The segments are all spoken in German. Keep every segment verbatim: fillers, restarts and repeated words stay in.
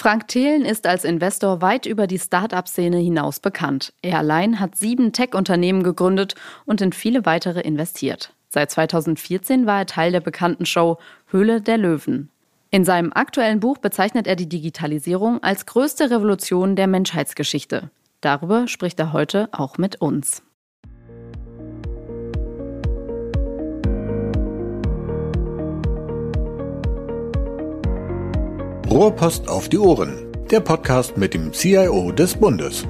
Frank Thelen ist als Investor weit über die Start-up-Szene hinaus bekannt. Er allein hat sieben Tech-Unternehmen gegründet und in viele weitere investiert. Seit zweitausendvierzehn war er Teil der bekannten Show Höhle der Löwen. In seinem aktuellen Buch bezeichnet er die Digitalisierung als größte Revolution der Menschheitsgeschichte. Darüber spricht er heute auch mit uns. Rohrpost auf die Ohren, der Podcast mit dem C I O des Bundes.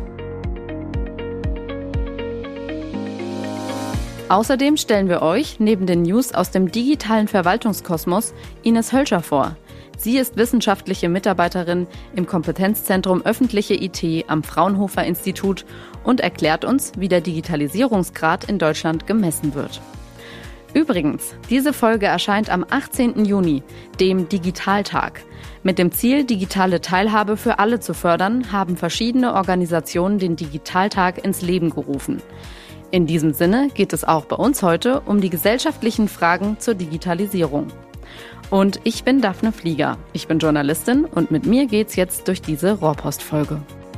Außerdem stellen wir euch neben den News aus dem digitalen Verwaltungskosmos Ines Hölscher vor. Sie ist wissenschaftliche Mitarbeiterin im Kompetenzzentrum Öffentliche I T am Fraunhofer Institut und erklärt uns, wie der Digitalisierungsgrad in Deutschland gemessen wird. Übrigens, diese Folge erscheint am achtzehnten Juni, dem Digitaltag. Mit dem Ziel, digitale Teilhabe für alle zu fördern, haben verschiedene Organisationen den Digitaltag ins Leben gerufen. In diesem Sinne geht es auch bei uns heute um die gesellschaftlichen Fragen zur Digitalisierung. Und ich bin Daphne Flieger. Ich bin Journalistin und mit mir geht's jetzt durch diese Rohrpost-Folge.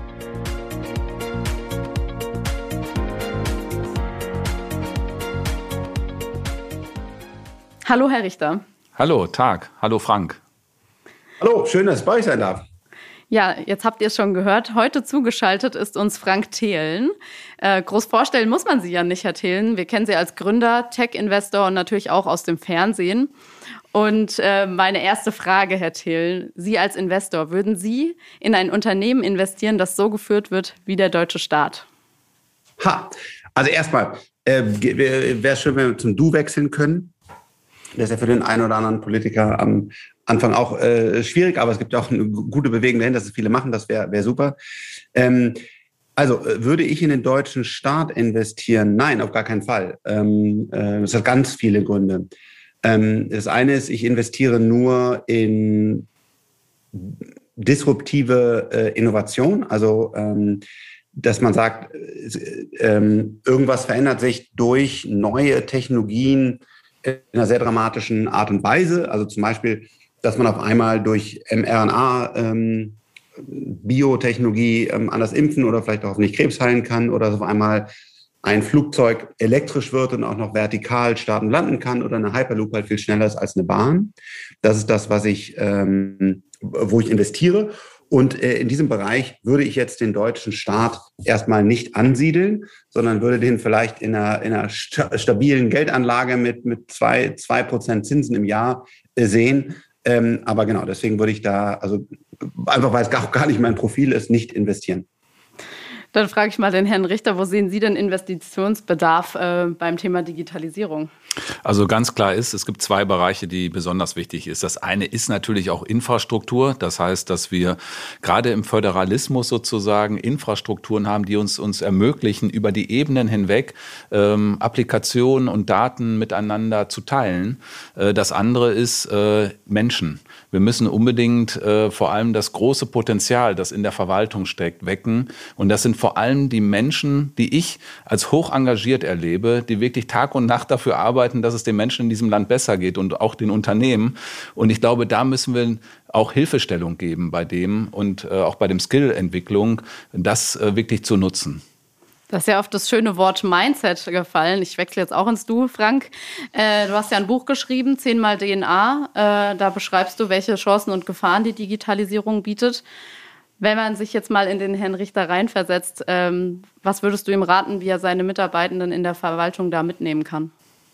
Hallo, Herr Richter. Hallo, Tag. Hallo, Frank. Hallo, schön, dass ich bei euch sein darf. Ja, jetzt habt ihr es schon gehört. Heute zugeschaltet ist uns Frank Thelen. Äh, groß vorstellen muss man Sie ja nicht, Herr Thelen. Wir kennen Sie als Gründer, Tech-Investor und natürlich auch aus dem Fernsehen. Und äh, meine erste Frage, Herr Thelen, Sie als Investor, würden Sie in ein Unternehmen investieren, das so geführt wird wie der deutsche Staat? Ha, also erstmal, äh, wäre es schön, wenn wir zum Du wechseln können. Das ist ja für den einen oder anderen Politiker am Anfang auch äh, schwierig, aber es gibt auch eine gute Bewegung dahin, dass es viele machen, das wäre wär super. Ähm, also, würde ich in den deutschen Staat investieren? Nein, auf gar keinen Fall. Ähm, äh, das hat ganz viele Gründe. Ähm, das eine ist, ich investiere nur in disruptive äh, Innovation, also ähm, dass man sagt, äh, äh, irgendwas verändert sich durch neue Technologien in einer sehr dramatischen Art und Weise. Also zum Beispiel, dass man auf einmal durch mRNA, ähm, Biotechnologie ähm, anders impfen oder vielleicht auch hoffentlich Krebs heilen kann oder dass auf einmal ein Flugzeug elektrisch wird und auch noch vertikal starten und landen kann oder eine Hyperloop halt viel schneller ist als eine Bahn. Das ist das, was ich, ähm, wo ich investiere. Und äh, in diesem Bereich würde ich jetzt den deutschen Staat erstmal nicht ansiedeln, sondern würde den vielleicht in einer, in einer sta- stabilen Geldanlage mit, mit zwei, zwei Prozent Zinsen im Jahr äh, sehen. Ähm, aber genau, deswegen würde ich da, also einfach weil es auch gar nicht mein Profil ist, nicht investieren. Dann frage ich mal den Herrn Richter, wo sehen Sie denn Investitionsbedarf äh, beim Thema Digitalisierung? Also ganz klar ist, es gibt zwei Bereiche, die besonders wichtig ist. Das eine ist natürlich auch Infrastruktur. Das heißt, dass wir gerade im Föderalismus sozusagen Infrastrukturen haben, die uns, uns ermöglichen, über die Ebenen hinweg ähm, Applikationen und Daten miteinander zu teilen. Äh, das andere ist äh, Menschen. Wir müssen unbedingt äh, vor allem das große Potenzial, das in der Verwaltung steckt, wecken. Und das sind vor allem die Menschen, die ich als hoch engagiert erlebe, die wirklich Tag und Nacht dafür arbeiten, dass es den Menschen in diesem Land besser geht und auch den Unternehmen. Und ich glaube, da müssen wir auch Hilfestellung geben bei dem und äh, auch bei dem Skill-Entwicklung, das äh, wirklich zu nutzen. Das ist ja auf das schöne Wort Mindset gefallen. Ich wechsle jetzt auch ins Du, Frank. Äh, du hast ja ein Buch geschrieben, zehnmal D N A. Äh, da beschreibst du, welche Chancen und Gefahren die Digitalisierung bietet. Wenn man sich jetzt mal in den Herrn Richter reinversetzt, ähm, was würdest du ihm raten, wie er seine Mitarbeitenden in der Verwaltung da mitnehmen kann?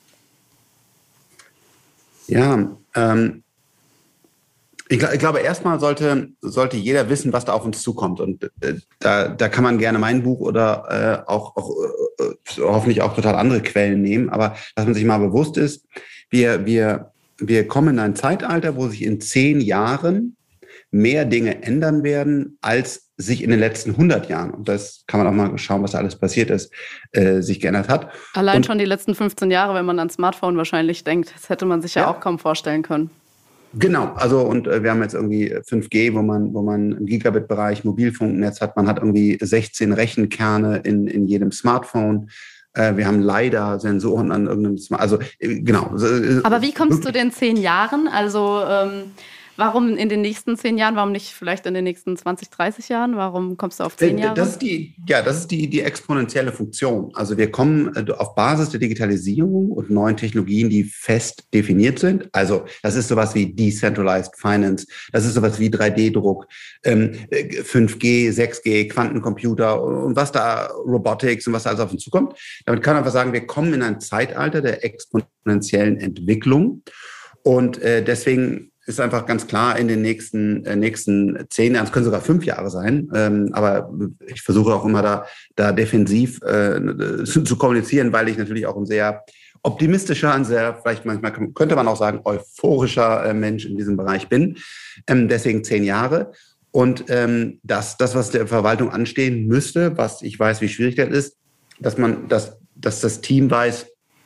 Ja, ähm, ich, ich glaube, erstmal sollte, sollte jeder wissen, was da auf uns zukommt. Und äh, da, da kann man gerne mein Buch oder äh, auch, auch äh, hoffentlich auch total andere Quellen nehmen. Aber dass man sich mal bewusst ist, wir, wir, wir kommen in ein Zeitalter, wo sich in zehn Jahren mehr Dinge ändern werden, als sich in den letzten hundert Jahren, und das kann man auch mal schauen, was da alles passiert ist, äh, sich geändert hat. Allein und, schon die letzten fünfzehn Jahre, wenn man an Smartphone wahrscheinlich denkt, das hätte man sich ja, ja auch kaum vorstellen können. Genau, also und äh, wir haben jetzt irgendwie fünf G, wo man, wo man im Gigabit-Bereich Mobilfunknetz hat. Man hat irgendwie sechzehn Rechenkerne in, in jedem Smartphone. Äh, wir haben leider Sensoren an irgendeinem Smartphone. Also äh, genau. Aber wie kommst du den zehn Jahren? Also ähm, Warum in den nächsten zehn Jahren? Warum nicht vielleicht in den nächsten zwanzig, dreißig Jahren? Warum kommst du auf zehn Jahre? Das ist die, ja, das ist die, die exponentielle Funktion. Also wir kommen auf Basis der Digitalisierung und neuen Technologien, die fest definiert sind. Also das ist sowas wie Decentralized Finance, das ist sowas wie drei D Druck, ähm, fünf G, sechs G, Quantencomputer und was da, Robotics und was da alles auf uns zukommt. Damit kann man einfach sagen, wir kommen in ein Zeitalter der exponentiellen Entwicklung. Und äh, deswegen ist einfach ganz klar, in den nächsten, äh, nächsten zehn Jahren, es können sogar fünf Jahre sein, ähm, aber ich versuche auch immer da, da defensiv äh, zu, zu kommunizieren, weil ich natürlich auch ein sehr optimistischer, ein sehr, vielleicht manchmal könnte man auch sagen, euphorischer äh, Mensch in diesem Bereich bin. Ähm, deswegen zehn Jahre. Und ähm, das, das, was der Verwaltung anstehen müsste, was ich weiß, wie schwierig das ist, dass man, dass, dass das Team weiß,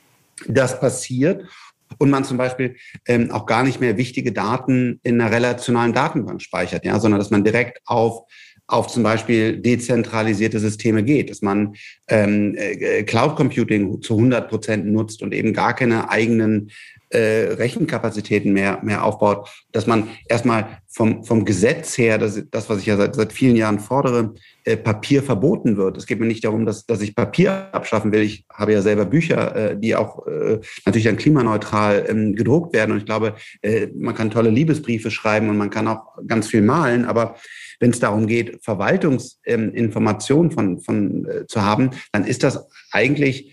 das passiert. Und man zum Beispiel ähm, auch gar nicht mehr wichtige Daten in einer relationalen Datenbank speichert, ja, sondern dass man direkt auf, auf zum Beispiel dezentralisierte Systeme geht, dass man ähm, äh, Cloud Computing zu hundert Prozent nutzt und eben gar keine eigenen äh, Rechenkapazitäten mehr, mehr aufbaut, dass man erstmal vom, vom Gesetz her, das, das, was ich ja seit, seit vielen Jahren fordere, äh, Papier verboten wird. Es geht mir nicht darum, dass, dass ich Papier abschaffen will. Ich habe ja selber Bücher, äh, die auch äh, natürlich dann klimaneutral ähm, gedruckt werden. Und ich glaube, äh, man kann tolle Liebesbriefe schreiben und man kann auch ganz viel malen. Aber wenn es darum geht, Verwaltungsinformationen ähm, von, von äh, zu haben, dann ist das eigentlich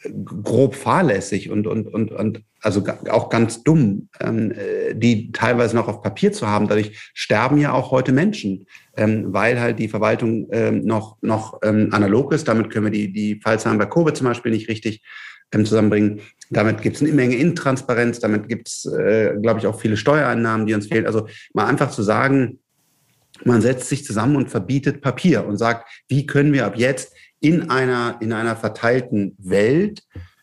grob fahrlässig und, und, und, und also auch ganz dumm, ähm, die teilweise noch auf Papier zu haben. Dadurch sterben ja auch heute Menschen, ähm, weil halt die Verwaltung ähm, noch, noch ähm, analog ist. Damit können wir die, die Fallzahlen bei Covid zum Beispiel nicht richtig ähm, zusammenbringen. Damit gibt es eine Menge Intransparenz. Damit gibt es, äh, glaube ich, auch viele Steuereinnahmen, die uns fehlen. Also mal einfach zu sagen, man setzt sich zusammen und verbietet Papier und sagt, wie können wir ab jetzt in einer, in einer verteilten Welt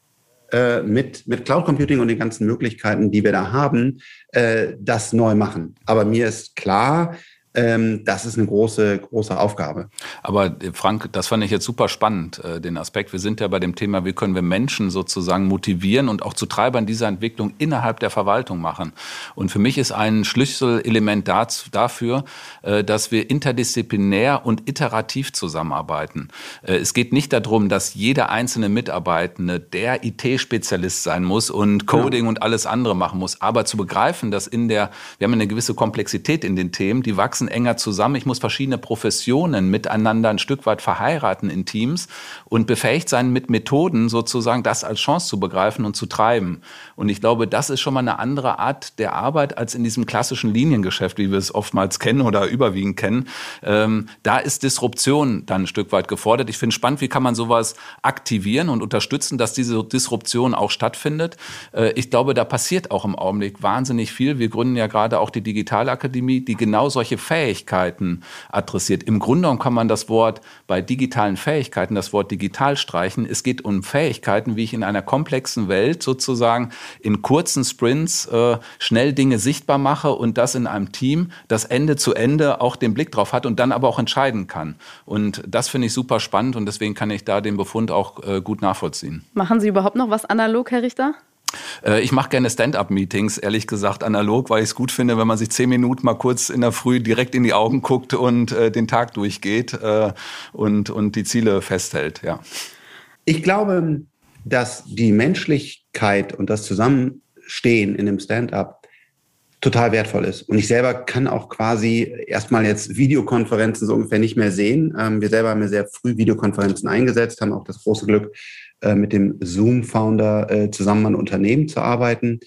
äh, mit, mit Cloud Computing und den ganzen Möglichkeiten, die wir da haben, äh, das neu machen. Aber mir ist klar, ähm, das ist eine große, große Aufgabe. Aber Frank, das fand ich jetzt super spannend, äh, den Aspekt. Wir sind ja bei dem Thema, wie können wir Menschen sozusagen motivieren und auch zu Treibern dieser Entwicklung innerhalb der Verwaltung machen. Und für mich ist ein Schlüsselelement dazu, dafür, äh, dass wir interdisziplinär und iterativ zusammenarbeiten. Äh, es geht nicht darum, dass jeder einzelne Mitarbeitende der I T-Spezialist sein muss und Coding ja. und alles andere machen muss. Aber zu begreifen, dass in der, wir haben eine gewisse Komplexität in den Themen, die wachsen enger zusammen. Ich muss verschiedene Professionen miteinander ein Stück weit verheiraten in Teams und befähigt sein, mit Methoden sozusagen das als Chance zu begreifen und zu treiben. Und ich glaube, das ist schon mal eine andere Art der Arbeit als in diesem klassischen Liniengeschäft, wie wir es oftmals kennen oder überwiegend kennen. Ähm, da ist Disruption dann ein Stück weit gefordert. Ich finde es spannend, wie kann man sowas aktivieren und unterstützen, dass diese Disruption auch stattfindet. Äh, ich glaube, da passiert auch im Augenblick wahnsinnig viel. Wir gründen ja gerade auch die Digitalakademie, die genau solche Fähigkeiten adressiert. Im Grunde genommen kann man das Wort bei digitalen Fähigkeiten, das Wort digital streichen. Es geht um Fähigkeiten, wie ich in einer komplexen Welt sozusagen in kurzen Sprints äh, schnell Dinge sichtbar mache und das in einem Team, das Ende zu Ende auch den Blick drauf hat und dann aber auch entscheiden kann. Und das finde ich super spannend und deswegen kann ich da den Befund auch äh, gut nachvollziehen. Machen Sie überhaupt noch was analog, Herr Richter? Ich mache gerne Stand-up-Meetings, ehrlich gesagt, analog, weil ich es gut finde, wenn man sich zehn Minuten mal kurz in der Früh direkt in die Augen guckt und äh, den Tag durchgeht äh, und, und die Ziele festhält. Ja. Ich glaube, dass die Menschlichkeit und das Zusammenstehen in dem Stand-up total wertvoll ist. Und ich selber kann auch quasi erstmal jetzt Videokonferenzen so ungefähr nicht mehr sehen. Ähm, wir selber haben ja sehr früh Videokonferenzen eingesetzt, haben auch das große Glück, äh, mit dem Zoom-Founder äh, zusammen an Unternehmen zu arbeiten.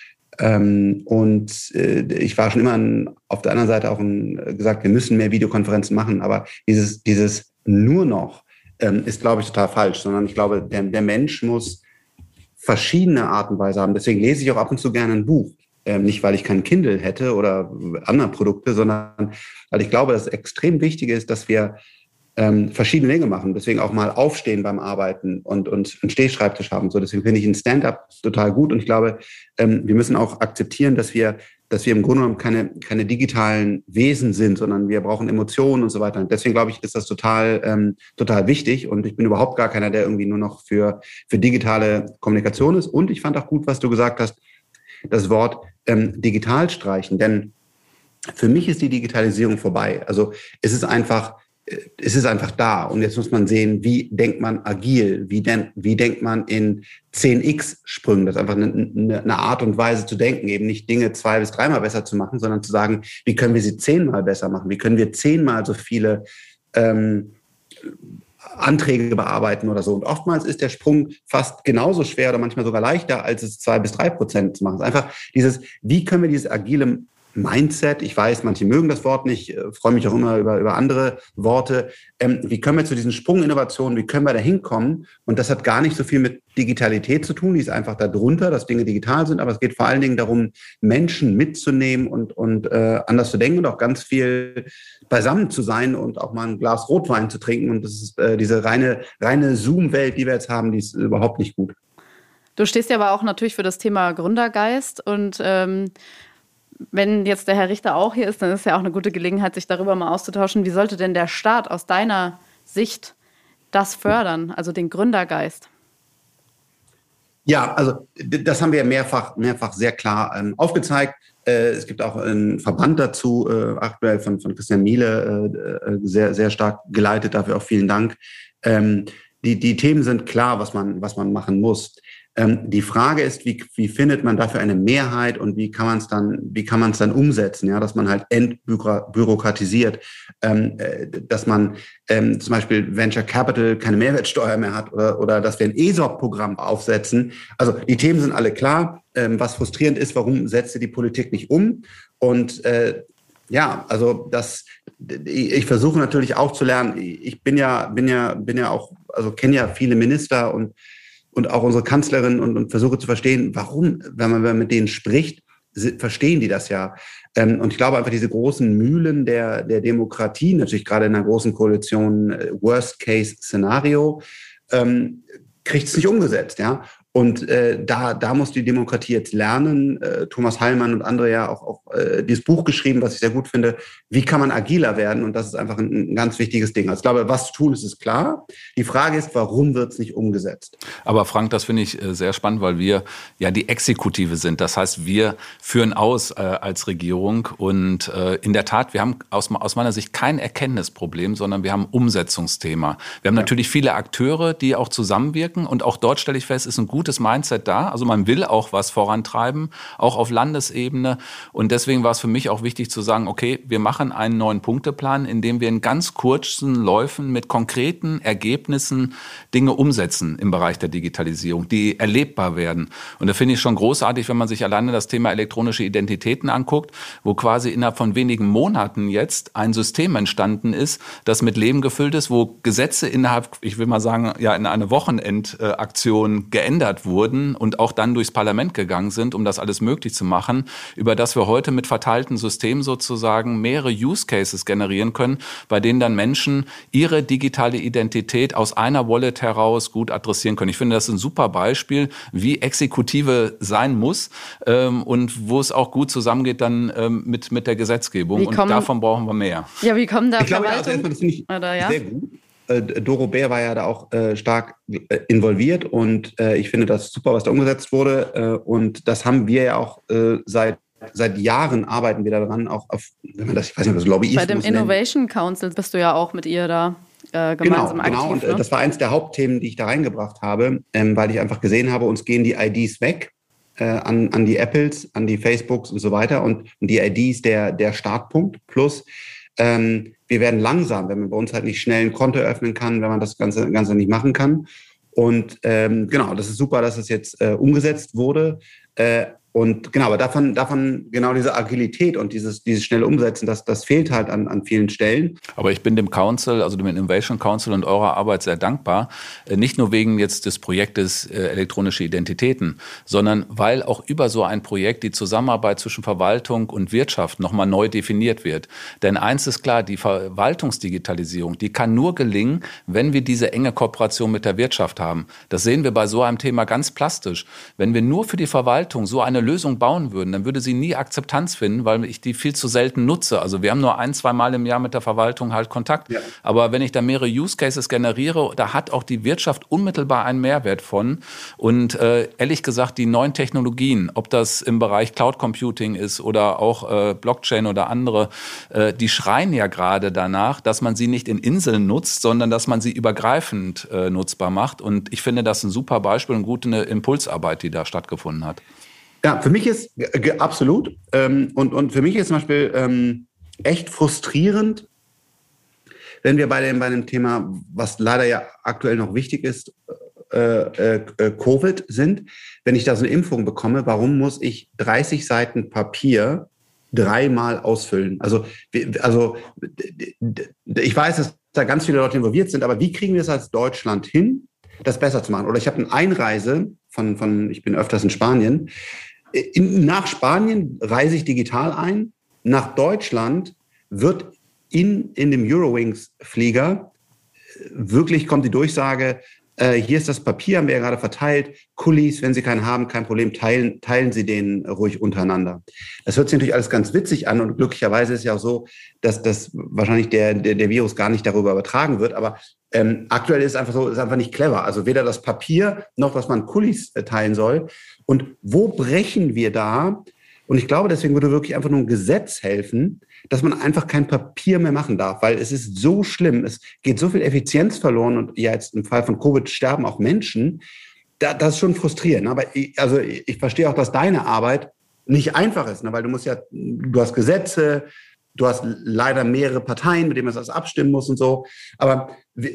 Ähm, und äh, ich war schon immer ein, auf der anderen Seite auch ein, gesagt, wir müssen mehr Videokonferenzen machen. Aber dieses, dieses nur noch ähm, ist, glaube ich, total falsch. Sondern ich glaube, der, der Mensch muss verschiedene Arten und Weise haben. Deswegen lese ich auch ab und zu gerne ein Buch. Ähm, nicht, weil ich kein Kindle hätte oder andere Produkte, sondern weil ich glaube, dass es extrem wichtig ist, dass wir ähm, verschiedene Dinge machen. Deswegen auch mal aufstehen beim Arbeiten und, und einen Stehschreibtisch haben. So, deswegen finde ich ein Stand-up total gut. Und ich glaube, ähm, wir müssen auch akzeptieren, dass wir, dass wir im Grunde genommen keine, keine digitalen Wesen sind, sondern wir brauchen Emotionen und so weiter. Und deswegen glaube ich, ist das total, ähm, total wichtig. Und ich bin überhaupt gar keiner, der irgendwie nur noch für, für digitale Kommunikation ist. Und ich fand auch gut, was du gesagt hast, das Wort ähm, digital streichen. Denn für mich ist die Digitalisierung vorbei. Also es ist einfach, es ist einfach da. Und jetzt muss man sehen, wie denkt man agil? Wie, denk, wie denkt man in zehn x Sprüngen? Das ist einfach eine, eine Art und Weise zu denken, eben nicht Dinge zwei bis dreimal besser zu machen, sondern zu sagen, wie können wir sie zehnmal besser machen? Wie können wir zehnmal so viele ähm, Anträge bearbeiten oder so? Und oftmals ist der Sprung fast genauso schwer oder manchmal sogar leichter, als es zwei bis drei Prozent zu machen. Es ist einfach dieses, wie können wir dieses agile Mindset, ich weiß, manche mögen das Wort nicht, äh, freue mich auch immer über, über andere Worte. Ähm, wie können wir zu diesen Sprunginnovationen, wie können wir da hinkommen? Und das hat gar nicht so viel mit Digitalität zu tun, die ist einfach darunter, dass Dinge digital sind, aber es geht vor allen Dingen darum, Menschen mitzunehmen und, und äh, anders zu denken und auch ganz viel beisammen zu sein und auch mal ein Glas Rotwein zu trinken. Und das ist äh, diese reine, reine Zoom-Welt, die wir jetzt haben, die ist überhaupt nicht gut. Du stehst ja aber auch natürlich für das Thema Gründergeist und ähm wenn jetzt der Herr Richter auch hier ist, dann ist ja auch eine gute Gelegenheit, sich darüber mal auszutauschen. Wie sollte denn der Staat aus deiner Sicht das fördern, also den Gründergeist? Ja, also das haben wir mehrfach, mehrfach sehr klar ähm, aufgezeigt. Äh, es gibt auch einen Verband dazu, äh, aktuell von, von Christian Miele, äh, sehr, sehr stark geleitet. Dafür auch vielen Dank. Ähm, die, die Themen sind klar, was man, was man machen muss. Ähm, die Frage ist, wie, wie findet man dafür eine Mehrheit und wie kann man es dann, wie kann man es dann umsetzen, ja, dass man halt entbürokratisiert, ähm, äh, dass man ähm, zum Beispiel Venture Capital keine Mehrwertsteuer mehr hat oder, oder dass wir ein E S O P-Programm aufsetzen. Also die Themen sind alle klar. Ähm, was frustrierend ist, warum setzt die Politik nicht um? Und äh, ja, also das, ich versuche natürlich auch zu lernen. Ich bin ja, bin ja, bin ja auch, also kenne ja viele Minister und und auch unsere Kanzlerin und, und versuche zu verstehen, warum, wenn man, wenn man mit denen spricht, verstehen die das ja. Ähm, und ich glaube einfach, diese großen Mühlen der, der Demokratie, natürlich gerade in einer großen Koalition, Worst-Case-Szenario, ähm, kriegt es nicht umgesetzt, ja. Und äh, da, da muss die Demokratie jetzt lernen. Äh, Thomas Heilmann und andere ja auch, auch äh, dieses Buch geschrieben, was ich sehr gut finde. Wie kann man agiler werden? Und das ist einfach ein, ein ganz wichtiges Ding. Also ich glaube, was zu tun ist, ist klar. Die Frage ist, warum wird es nicht umgesetzt? Aber Frank, das finde ich sehr spannend, weil wir ja die Exekutive sind. Das heißt, wir führen aus äh, als Regierung. Und äh, in der Tat, wir haben aus, aus meiner Sicht kein Erkenntnisproblem, sondern wir haben ein Umsetzungsthema. Wir haben ja. natürlich viele Akteure, die auch zusammenwirken. Und auch dort stelle ich fest, ist ein gutes Mindset da. Also man will auch was vorantreiben, auch auf Landesebene. Und deswegen war es für mich auch wichtig zu sagen, okay, wir machen einen neuen Punkteplan, in dem wir in ganz kurzen Läufen mit konkreten Ergebnissen Dinge umsetzen im Bereich der Digitalisierung, die erlebbar werden. Und da finde ich schon großartig, wenn man sich alleine das Thema elektronische Identitäten anguckt, wo quasi innerhalb von wenigen Monaten jetzt ein System entstanden ist, das mit Leben gefüllt ist, wo Gesetze innerhalb, ich will mal sagen, ja in eine Wochenendaktion geändert wurden und auch dann durchs Parlament gegangen sind, um das alles möglich zu machen, über das wir heute mit verteilten Systemen sozusagen mehrere Use Cases generieren können, bei denen dann Menschen ihre digitale Identität aus einer Wallet heraus gut adressieren können. Ich finde, das ist ein super Beispiel, wie Exekutive sein muss ähm, und wo es auch gut zusammengeht dann ähm, mit, mit der Gesetzgebung. Und davon brauchen wir mehr. Ja, wie kommen da ich glaube, also erstmal, das finde ich Oder, ja? sehr gut. Doro Bär war ja da auch äh, stark äh, involviert und äh, ich finde das super, was da umgesetzt wurde äh, und das haben wir ja auch äh, seit seit Jahren arbeiten wir daran, auch auf, wenn man das, ich weiß nicht, was Lobbyismus Bei dem Innovation nennen. Council bist du ja auch mit ihr da äh, gemeinsam genau, aktiv. Genau, und ne? äh, das war eins der Hauptthemen, die ich da reingebracht habe, ähm, weil ich einfach gesehen habe, uns gehen die I Ds weg äh, an, an die Apples, an die Facebooks und so weiter und, und die I Ds der, der Startpunkt plus Ähm, wir werden langsam, wenn man bei uns halt nicht schnell ein Konto öffnen kann, wenn man das Ganze, Ganze nicht machen kann. Und ähm, genau, das ist super, dass es jetzt äh, umgesetzt wurde. Äh, Und genau, aber davon, davon genau diese Agilität und dieses, dieses schnelle Umsetzen, das, das fehlt halt an, an vielen Stellen. Aber ich bin dem Council, also dem Innovation Council und eurer Arbeit sehr dankbar. Nicht nur wegen jetzt des Projektes äh, elektronische Identitäten, sondern weil auch über so ein Projekt die Zusammenarbeit zwischen Verwaltung und Wirtschaft nochmal neu definiert wird. Denn eins ist klar, die Verwaltungsdigitalisierung, die kann nur gelingen, wenn wir diese enge Kooperation mit der Wirtschaft haben. Das sehen wir bei so einem Thema ganz plastisch. Wenn wir nur für die Verwaltung so eine Lösung bauen würden, dann würde sie nie Akzeptanz finden, weil ich die viel zu selten nutze. Also wir haben nur ein, zwei Mal im Jahr mit der Verwaltung halt Kontakt. Ja. Aber wenn ich da mehrere Use Cases generiere, da hat auch die Wirtschaft unmittelbar einen Mehrwert von. Und äh, ehrlich gesagt, die neuen Technologien, ob das im Bereich Cloud Computing ist oder auch äh, Blockchain oder andere, äh, die schreien ja gerade danach, dass man sie nicht in Inseln nutzt, sondern dass man sie übergreifend äh, nutzbar macht. Und ich finde das ein super Beispiel und gute eine Impulsarbeit, die da stattgefunden hat. Ja, für mich ist g- absolut. Ähm, und, und für mich ist zum Beispiel ähm, echt frustrierend, wenn wir bei dem, bei dem Thema, was leider ja aktuell noch wichtig ist, äh, äh, Covid sind. Wenn ich da so eine Impfung bekomme, warum muss ich dreißig Seiten Papier dreimal ausfüllen? Also, also ich weiß, dass da ganz viele Leute involviert sind, aber wie kriegen wir es als Deutschland hin, das besser zu machen? Oder ich habe eine Einreise von, von ich bin öfters in Spanien. In, nach Spanien reise ich digital ein. Nach Deutschland wird in, in dem Eurowings-Flieger wirklich kommt die Durchsage, äh, hier ist das Papier, haben wir ja gerade verteilt. Kulis, wenn Sie keinen haben, kein Problem, teilen, teilen Sie den ruhig untereinander. Das hört sich natürlich alles ganz witzig an und glücklicherweise ist es ja auch so, dass das wahrscheinlich der, der, der Virus gar nicht darüber übertragen wird, aber ähm, aktuell ist es einfach so, ist einfach nicht clever. Also weder das Papier noch, dass man Kulis äh, teilen soll. Und wo brechen wir da? Und ich glaube, deswegen würde wirklich einfach nur ein Gesetz helfen, dass man einfach kein Papier mehr machen darf, weil es ist so schlimm, es geht so viel Effizienz verloren und ja, jetzt im Fall von Covid sterben auch Menschen. Da, das ist schon frustrierend. Aber ich, also ich verstehe auch, dass deine Arbeit nicht einfach ist, ne? Weil du musst ja, du hast Gesetze, du hast leider mehrere Parteien, mit denen man das abstimmen muss und so. Aber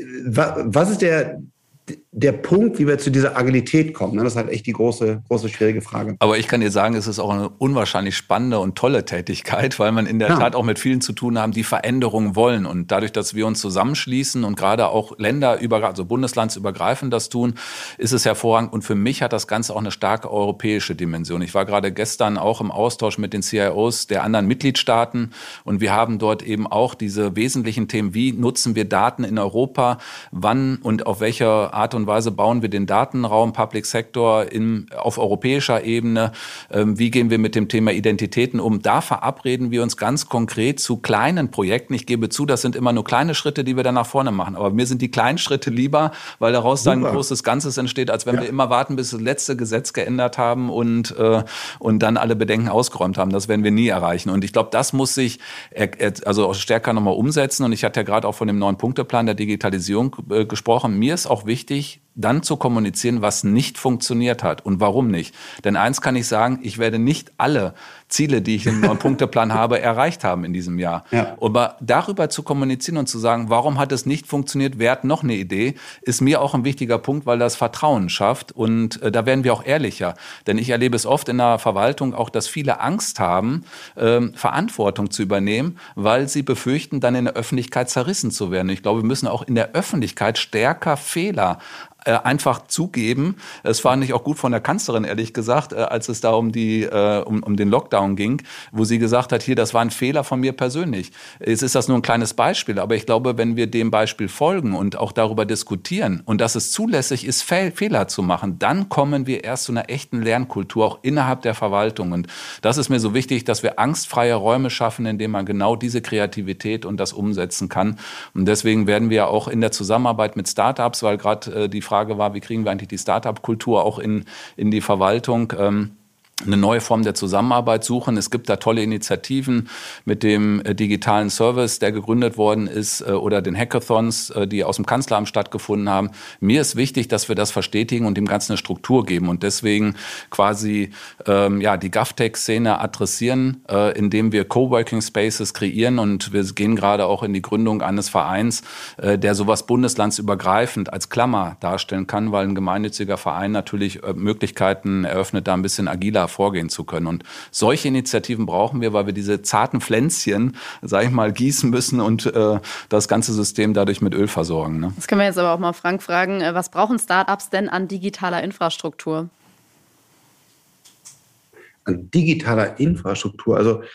was ist der der Punkt, wie wir zu dieser Agilität kommen? Das ist halt echt die große, große, schwierige Frage. Aber ich kann dir sagen, es ist auch eine unwahrscheinlich spannende und tolle Tätigkeit, weil man in der ja. Tat auch mit vielen zu tun haben, die Veränderungen wollen. Und dadurch, dass wir uns zusammenschließen und gerade auch länderübergreifend, also bundeslandsübergreifend das tun, ist es hervorragend. Und für mich hat das Ganze auch eine starke europäische Dimension. Ich war gerade gestern auch im Austausch mit den C I Os der anderen Mitgliedstaaten und wir haben dort eben auch diese wesentlichen Themen, wie nutzen wir Daten in Europa, wann und auf welcher Art und Weise bauen wir den Datenraum, Public Sector in, auf europäischer Ebene, ähm, wie gehen wir mit dem Thema Identitäten um. Da verabreden wir uns ganz konkret zu kleinen Projekten. Ich gebe zu, das sind immer nur kleine Schritte, die wir dann nach vorne machen. Aber mir sind die kleinen Schritte lieber, weil daraus Super. Dann ein großes Ganzes entsteht, als wenn ja. wir immer warten, bis das letzte Gesetz geändert haben und, äh, und dann alle Bedenken ausgeräumt haben. Das werden wir nie erreichen. Und ich glaube, das muss sich also auch stärker nochmal umsetzen. Und ich hatte ja gerade auch von dem neuen Punkteplan der Digitalisierung äh, gesprochen. Mir ist auch wichtig, dann zu kommunizieren, was nicht funktioniert hat und warum nicht. Denn eins kann ich sagen, ich werde nicht alle Ziele, die ich im neuen Punkteplan habe, erreicht haben in diesem Jahr. Ja. Aber darüber zu kommunizieren und zu sagen, warum hat es nicht funktioniert, wer hat noch eine Idee, ist mir auch ein wichtiger Punkt, weil das Vertrauen schafft. Und äh, da werden wir auch ehrlicher. Denn ich erlebe es oft in der Verwaltung auch, dass viele Angst haben, ähm, Verantwortung zu übernehmen, weil sie befürchten, dann in der Öffentlichkeit zerrissen zu werden. Ich glaube, wir müssen auch in der Öffentlichkeit stärker Fehler einfach zugeben. Es war nicht auch gut von der Kanzlerin, ehrlich gesagt, als es da um die um, um den Lockdown ging, wo sie gesagt hat, hier, das war ein Fehler von mir persönlich. Jetzt ist das nur ein kleines Beispiel, aber ich glaube, wenn wir dem Beispiel folgen und auch darüber diskutieren und dass es zulässig ist, Fe- Fehler zu machen, dann kommen wir erst zu einer echten Lernkultur, auch innerhalb der Verwaltung. Und das ist mir so wichtig, dass wir angstfreie Räume schaffen, in denen man genau diese Kreativität und das umsetzen kann. Und deswegen werden wir auch in der Zusammenarbeit mit Startups, weil gerade äh, die Frage war, wie kriegen wir eigentlich die Startup-Kultur auch in, in die Verwaltung, ähm, eine neue Form der Zusammenarbeit suchen. Es gibt da tolle Initiativen mit dem äh, digitalen Service, der gegründet worden ist, äh, oder den Hackathons, äh, die aus dem Kanzleramt stattgefunden haben. Mir ist wichtig, dass wir das verstetigen und dem Ganzen eine Struktur geben und deswegen quasi ähm, ja die GovTech-Szene adressieren, äh, indem wir Coworking Spaces kreieren und wir gehen gerade auch in die Gründung eines Vereins, äh, der sowas bundeslandsübergreifend als Klammer darstellen kann, weil ein gemeinnütziger Verein natürlich äh, Möglichkeiten eröffnet, da ein bisschen agiler vorgehen zu können. Und solche Initiativen brauchen wir, weil wir diese zarten Pflänzchen, sag ich mal, gießen müssen und äh, das ganze System dadurch mit Öl versorgen. Ne? Das können wir jetzt aber auch mal Frank fragen. Was brauchen Startups denn an digitaler Infrastruktur? An digitaler Infrastruktur? Also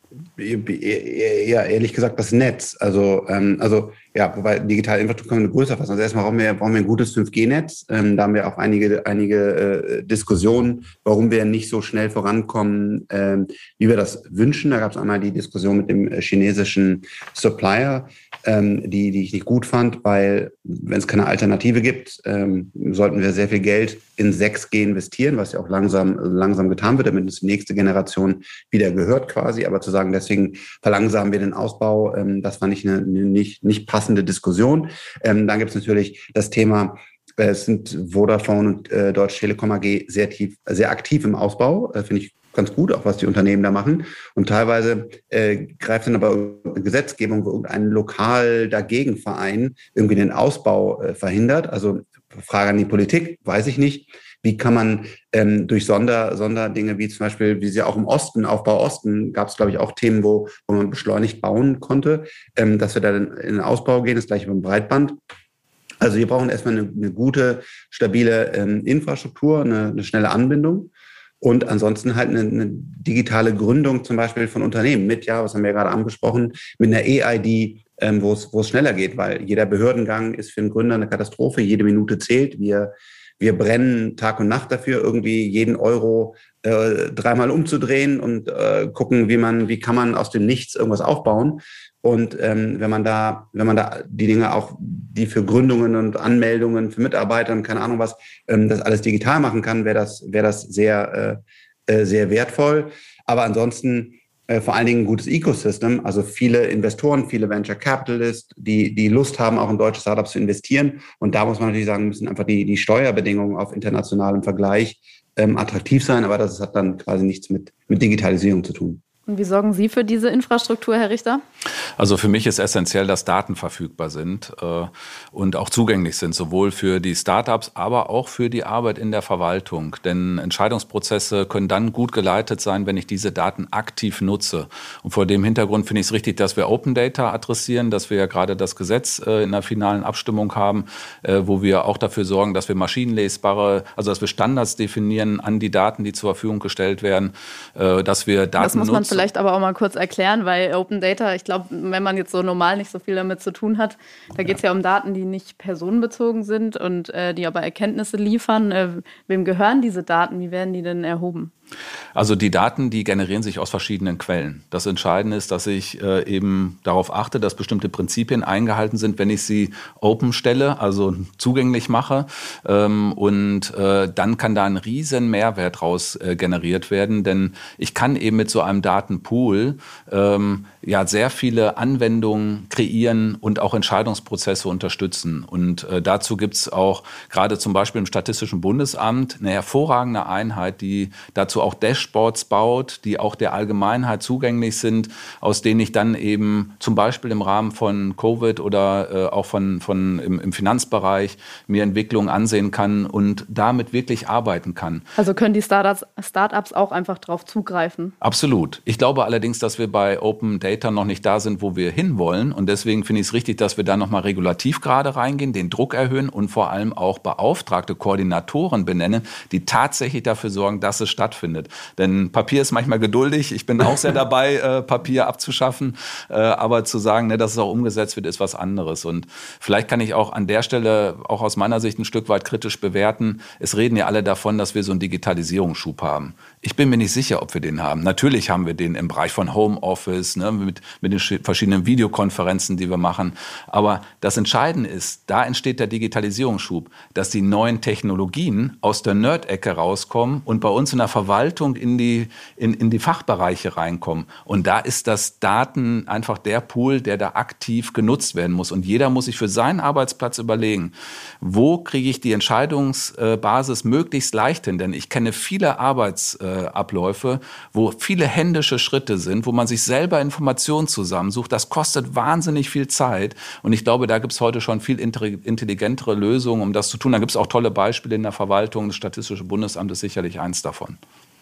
eher ehrlich gesagt das Netz. Also, ähm, also ja, wobei digitale Infrastruktur können wir größer fassen. Also erstmal brauchen wir, brauchen wir ein gutes fünf G Netz. Ähm, da haben wir auch einige, einige äh, Diskussionen, warum wir nicht so schnell vorankommen, ähm, wie wir das wünschen. Da gab es einmal die Diskussion mit dem chinesischen Supplier, ähm, die, die ich nicht gut fand, weil wenn es keine Alternative gibt, ähm, sollten wir sehr viel Geld in sechs G investieren, was ja auch langsam, langsam getan wird, damit uns die nächste Generation wieder gehört quasi. Aber zu sagen, deswegen verlangsamen wir den Ausbau, ähm, das war nicht eine, eine nicht, nicht passende Diskussion. Ähm, dann gibt es natürlich das Thema, äh, es sind Vodafone und äh, Deutsche Telekom A G sehr tief, sehr aktiv im Ausbau, äh, finde ich ganz gut, auch was die Unternehmen da machen. Und teilweise äh, greift dann aber Gesetzgebung, wo irgendein lokal dagegen Verein irgendwie den Ausbau äh, verhindert. Also Frage an die Politik, weiß ich nicht. Wie kann man ähm, durch Sonder, Sonderdinge, wie zum Beispiel, wie sie auch im Osten, Aufbau Osten, gab es, glaube ich, auch Themen, wo, wo man beschleunigt bauen konnte, ähm, dass wir da in, in den Ausbau gehen, das gleiche beim Breitband. Also wir brauchen erstmal eine, eine gute, stabile ähm, Infrastruktur, eine, eine schnelle Anbindung. Und ansonsten halt eine, eine digitale Gründung zum Beispiel von Unternehmen mit, ja, was haben wir ja gerade angesprochen, mit einer E I D, ähm, wo es wo es schneller geht, weil jeder Behördengang ist für einen Gründer eine Katastrophe, jede Minute zählt. Wir wir brennen Tag und Nacht dafür, irgendwie jeden Euro äh, dreimal umzudrehen und äh, gucken, wie man, wie kann man aus dem Nichts irgendwas aufbauen. Und ähm, wenn man da, wenn man da die Dinge auch, die für Gründungen und Anmeldungen für Mitarbeiter und keine Ahnung was, ähm, das alles digital machen kann, wäre das, wäre das sehr, äh, äh, sehr wertvoll. Aber ansonsten äh, vor allen Dingen ein gutes Ecosystem, also viele Investoren, viele Venture Capitalists, die, die Lust haben, auch in deutsche Startups zu investieren. Und da muss man natürlich sagen, müssen einfach die, die Steuerbedingungen auf internationalem Vergleich ähm, attraktiv sein. Aber das hat dann quasi nichts mit, mit Digitalisierung zu tun. Und wie sorgen Sie für diese Infrastruktur, Herr Richter? Also für mich ist essentiell, dass Daten verfügbar sind äh, und auch zugänglich sind, sowohl für die Startups, aber auch für die Arbeit in der Verwaltung. Denn Entscheidungsprozesse können dann gut geleitet sein, wenn ich diese Daten aktiv nutze. Und vor dem Hintergrund finde ich es richtig, dass wir Open Data adressieren, dass wir ja gerade das Gesetz äh, in der finalen Abstimmung haben, äh, wo wir auch dafür sorgen, dass wir maschinenlesbare, also dass wir Standards definieren an die Daten, die zur Verfügung gestellt werden, äh, dass wir Daten das muss man nutzen. Vielleicht aber auch mal kurz erklären, weil Open Data, ich glaube, wenn man jetzt so normal nicht so viel damit zu tun hat, da geht es ja um Daten, die nicht personenbezogen sind und äh, die aber Erkenntnisse liefern. Äh, wem gehören diese Daten? Wie werden die denn erhoben? Also die Daten, die generieren sich aus verschiedenen Quellen. Das Entscheidende ist, dass ich äh, eben darauf achte, dass bestimmte Prinzipien eingehalten sind, wenn ich sie open stelle, also zugänglich mache. Ähm, und äh, dann kann da ein riesen Mehrwert raus äh, generiert werden, denn ich kann eben mit so einem Datenpool ähm, ja sehr viele Anwendungen kreieren und auch Entscheidungsprozesse unterstützen. Und äh, dazu gibt es auch gerade zum Beispiel im Statistischen Bundesamt eine hervorragende Einheit, die dazu auch Dashboards baut, die auch der Allgemeinheit zugänglich sind, aus denen ich dann eben zum Beispiel im Rahmen von Covid oder äh, auch von, von im, im Finanzbereich mir Entwicklungen ansehen kann und damit wirklich arbeiten kann. Also können die Startups, Startups auch einfach drauf zugreifen? Absolut. Ich glaube allerdings, dass wir bei Open Data noch nicht da sind, wo wir hinwollen. Und deswegen finde ich es richtig, dass wir da nochmal regulativ gerade reingehen, den Druck erhöhen und vor allem auch beauftragte Koordinatoren benennen, die tatsächlich dafür sorgen, dass es stattfindet. Denn Papier ist manchmal geduldig. Ich bin auch sehr dabei, äh, Papier abzuschaffen. Äh, aber zu sagen, ne, dass es auch umgesetzt wird, ist was anderes. Und vielleicht kann ich auch an der Stelle auch aus meiner Sicht ein Stück weit kritisch bewerten. Es reden ja alle davon, dass wir so einen Digitalisierungsschub haben. Ich bin mir nicht sicher, ob wir den haben. Natürlich haben wir den im Bereich von Homeoffice, ne, mit, mit den verschiedenen Videokonferenzen, die wir machen. Aber das Entscheidende ist, da entsteht der Digitalisierungsschub, dass die neuen Technologien aus der Nerd-Ecke rauskommen und bei uns in der Verwaltung in die, in, in die Fachbereiche reinkommen. Und da ist das Daten einfach der Pool, der da aktiv genutzt werden muss. Und jeder muss sich für seinen Arbeitsplatz überlegen, wo kriege ich die Entscheidungsbasis möglichst leicht hin? Denn ich kenne viele Arbeitsabläufe, wo viele händische Schritte sind, wo man sich selber Informationen zusammensucht. Das kostet wahnsinnig viel Zeit. Und ich glaube, da gibt es heute schon viel intelligentere Lösungen, um das zu tun. Da gibt es auch tolle Beispiele in der Verwaltung. Das Statistische Bundesamt ist sicherlich eins davon.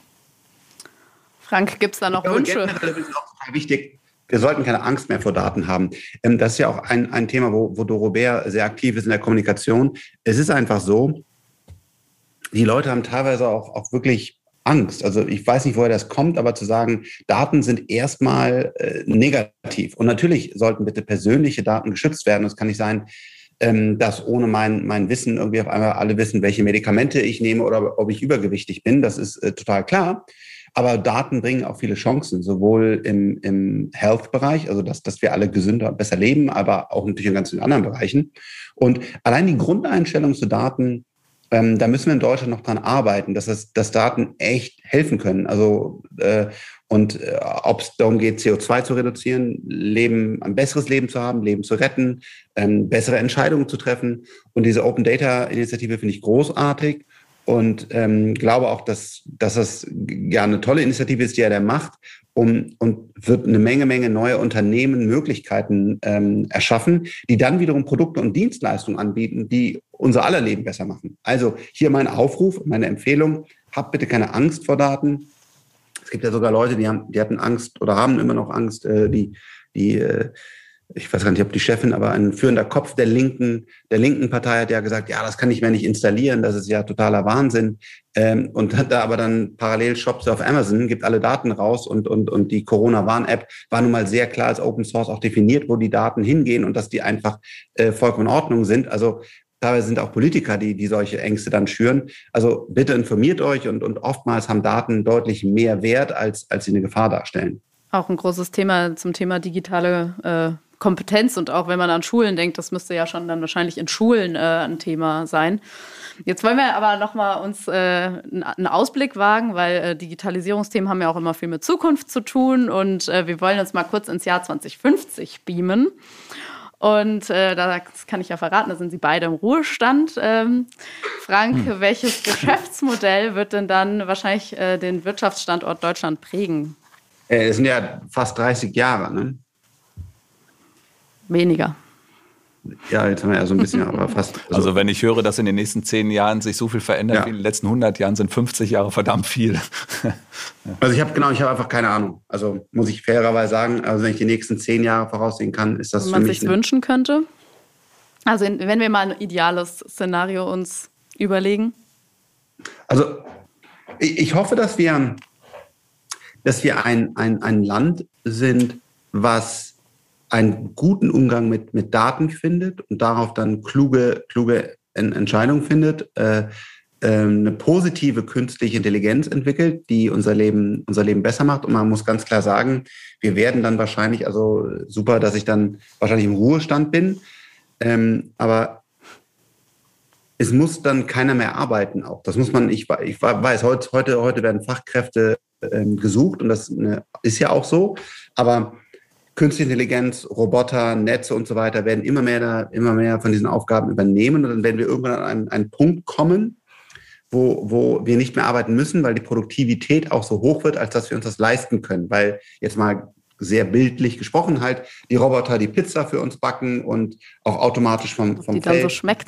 Frank, gibt es da noch glaube, Wünsche? Generell ist auch total wichtig. Wir sollten keine Angst mehr vor Daten haben. Das ist ja auch ein, ein Thema, wo, wo Dorobert sehr aktiv ist in der Kommunikation. Es ist einfach so, die Leute haben teilweise auch, auch wirklich Angst. Also ich weiß nicht, woher das kommt, aber zu sagen, Daten sind erstmal äh, negativ. Und natürlich sollten bitte persönliche Daten geschützt werden. Es kann nicht sein, ähm, dass ohne mein, mein Wissen irgendwie auf einmal alle wissen, welche Medikamente ich nehme oder ob ich übergewichtig bin. Das ist äh, total klar. Aber Daten bringen auch viele Chancen, sowohl im, im Health-Bereich, also dass, dass wir alle gesünder und besser leben, aber auch natürlich in ganz vielen anderen Bereichen. Und allein die Grundeinstellung zu Daten, ähm, da müssen wir in Deutschland noch dran arbeiten, dass, es, dass Daten echt helfen können. Also äh, und äh, ob es darum geht, C O zwei zu reduzieren, Leben, ein besseres Leben zu haben, Leben zu retten, ähm, bessere Entscheidungen zu treffen. Und diese Open Data Initiative finde ich großartig. Und ähm, glaube auch, dass, dass das ja eine tolle Initiative ist, die er da macht, um, und wird eine Menge, Menge neue Unternehmen Möglichkeiten ähm, erschaffen, die dann wiederum Produkte und Dienstleistungen anbieten, die unser aller Leben besser machen. Also hier mein Aufruf, meine Empfehlung, habt bitte keine Angst vor Daten. Es gibt ja sogar Leute, die haben, die hatten Angst oder haben immer noch Angst, äh, die, die äh, ich weiß gar nicht, ob die Chefin, aber ein führender Kopf der linken, der linken Partei hat ja gesagt, ja, das kann ich mir nicht installieren, das ist ja totaler Wahnsinn. Ähm, und hat da aber dann parallel Shops auf Amazon, gibt alle Daten raus und, und, und die Corona-Warn-App war nun mal sehr klar als Open Source auch definiert, wo die Daten hingehen und dass die einfach äh, vollkommen in Ordnung sind. Also teilweise sind auch Politiker, die, die solche Ängste dann schüren. Also bitte informiert euch und, und oftmals haben Daten deutlich mehr Wert, als, als sie eine Gefahr darstellen. Auch ein großes Thema zum Thema digitale äh Kompetenz, und auch wenn man an Schulen denkt, das müsste ja schon dann wahrscheinlich in Schulen äh, ein Thema sein. Jetzt wollen wir aber nochmal uns äh, einen Ausblick wagen, weil äh, Digitalisierungsthemen haben ja auch immer viel mit Zukunft zu tun, und äh, wir wollen uns mal kurz ins Jahr zwanzig fünfzig beamen. Und äh, da kann ich ja verraten, da sind Sie beide im Ruhestand. Ähm, Frank, hm. welches Geschäftsmodell wird denn dann wahrscheinlich äh, den Wirtschaftsstandort Deutschland prägen? Es äh, sind ja fast dreißig Jahre, ne? Weniger. Ja, jetzt haben wir ja so ein bisschen, aber fast. Also, also wenn ich höre, dass in den nächsten zehn Jahren sich so viel verändert ja. wie in den letzten hundert Jahren, sind fünfzig Jahre verdammt viel. Also ich habe genau, ich habe einfach keine Ahnung. Also muss ich fairerweise sagen, also wenn ich die nächsten zehn Jahre voraussehen kann, ist das wenn für mich... man sich wünschen könnte? Also wenn wir mal ein ideales Szenario uns überlegen. Also ich, ich hoffe, dass wir, dass wir ein, ein, ein Land sind, was einen guten Umgang mit, mit Daten findet und darauf dann kluge, kluge Entscheidungen findet, äh, äh, eine positive künstliche Intelligenz entwickelt, die unser Leben, unser Leben besser macht. Und man muss ganz klar sagen, wir werden dann wahrscheinlich, also super, dass ich dann wahrscheinlich im Ruhestand bin, ähm, aber es muss dann keiner mehr arbeiten auch. Das muss man, ich, ich weiß, heute, heute, heute werden Fachkräfte ähm, gesucht, und das ne, ist ja auch so, aber Künstliche Intelligenz, Roboter, Netze und so weiter werden immer mehr, immer mehr von diesen Aufgaben übernehmen. Und dann werden wir irgendwann an einen, einen Punkt kommen, wo, wo wir nicht mehr arbeiten müssen, weil die Produktivität auch so hoch wird, als dass wir uns das leisten können. Weil jetzt mal sehr bildlich gesprochen halt, die Roboter die Pizza für uns backen und auch automatisch vom, vom die Feld dann so schmeckt.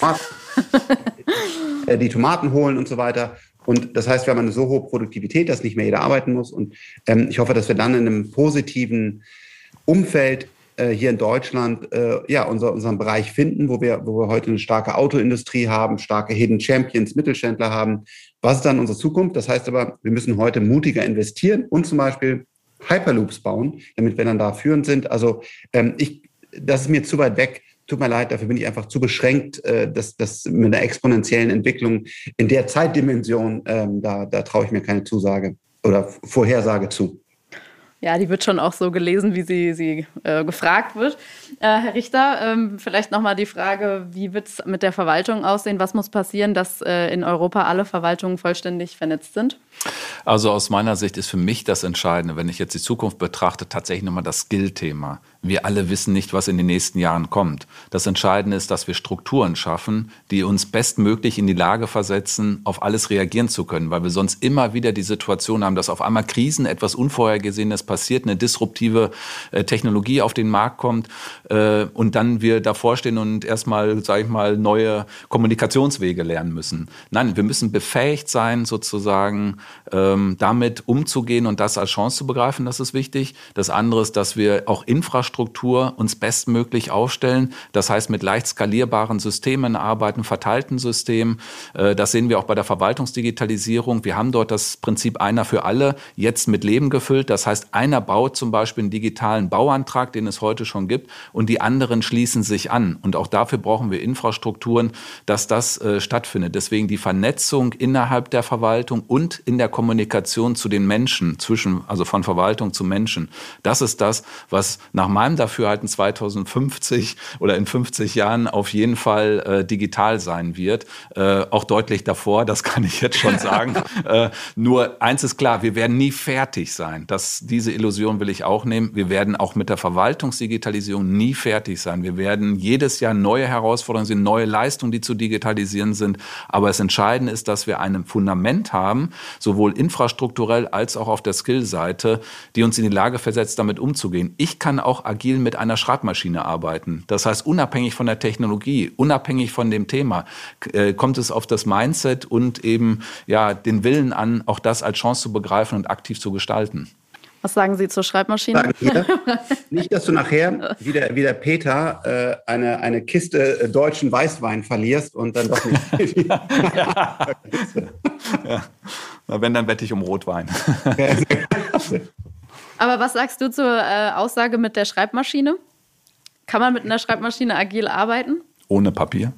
die Tomaten holen und so weiter. Und das heißt, wir haben eine so hohe Produktivität, dass nicht mehr jeder arbeiten muss. Und ähm, ich hoffe, dass wir dann in einem positiven Umfeld äh, hier in Deutschland äh, ja unser, unseren Bereich finden, wo wir, wo wir heute eine starke Autoindustrie haben, starke Hidden Champions, Mittelständler haben. Was ist dann unsere Zukunft? Das heißt aber, wir müssen heute mutiger investieren und zum Beispiel Hyperloops bauen, damit wir dann da führend sind. Also ähm, ich, das ist mir zu weit weg. Tut mir leid, dafür bin ich einfach zu beschränkt, äh, dass, dass mit einer exponentiellen Entwicklung in der Zeitdimension, ähm, da, da traue ich mir keine Zusage oder Vorhersage zu. Ja, die wird schon auch so gelesen, wie sie, sie äh, gefragt wird. Äh, Herr Richter, ähm, vielleicht nochmal die Frage, wie wird es mit der Verwaltung aussehen? Was muss passieren, dass äh, in Europa alle Verwaltungen vollständig vernetzt sind? Also aus meiner Sicht ist für mich das Entscheidende, wenn ich jetzt die Zukunft betrachte, tatsächlich nochmal das Skill-Thema. Wir alle wissen nicht, was in den nächsten Jahren kommt. Das Entscheidende ist, dass wir Strukturen schaffen, die uns bestmöglich in die Lage versetzen, auf alles reagieren zu können, weil wir sonst immer wieder die Situation haben, dass auf einmal Krisen, etwas Unvorhergesehenes passiert, eine disruptive äh, Technologie auf den Markt kommt äh, und dann wir davor stehen und erstmal, sage ich mal, neue Kommunikationswege lernen müssen. Nein, wir müssen befähigt sein, sozusagen ähm, damit umzugehen und das als Chance zu begreifen, das ist wichtig. Das andere ist, dass wir auch Infrastruktur uns bestmöglich aufstellen, das heißt mit leicht skalierbaren Systemen arbeiten, verteilten Systemen. Äh, das sehen wir auch bei der Verwaltungsdigitalisierung. Wir haben dort das Prinzip einer für alle jetzt mit Leben gefüllt. Das heißt, einer baut zum Beispiel einen digitalen Bauantrag, den es heute schon gibt, und die anderen schließen sich an. Und auch dafür brauchen wir Infrastrukturen, dass das äh, stattfindet. Deswegen die Vernetzung innerhalb der Verwaltung und in der Kommunikation zu den Menschen, zwischen, also von Verwaltung zu Menschen. Das ist das, was nach meinem Dafürhalten zweitausendfünfzig oder in fünfzig Jahren auf jeden Fall äh, digital sein wird. Äh, auch deutlich davor, das kann ich jetzt schon sagen. äh, nur eins ist klar, wir werden nie fertig sein. Das, diese Illusion will ich auch nehmen. Wir werden auch mit der Verwaltungsdigitalisierung nie fertig sein. Wir werden jedes Jahr neue Herausforderungen sehen, neue Leistungen, die zu digitalisieren sind. Aber das Entscheidende ist, dass wir ein Fundament haben, sowohl infrastrukturell als auch auf der Skill-Seite, die uns in die Lage versetzt, damit umzugehen. Ich kann auch agil mit einer Schreibmaschine arbeiten. Das heißt, unabhängig von der Technologie, unabhängig von dem Thema, äh, kommt es auf das Mindset und eben ja den Willen an, auch das als Chance zu begreifen und aktiv zu gestalten. Was sagen Sie zur Schreibmaschine? Sagen wir, nicht, dass du nachher wie der, wie der Peter äh, eine, eine Kiste äh, deutschen Weißwein verlierst und dann doch nicht. ja. Ja. Na, wenn, dann wette ich um Rotwein. Aber was sagst du zur äh, Aussage mit der Schreibmaschine? Kann man mit einer Schreibmaschine agil arbeiten? Ohne Papier?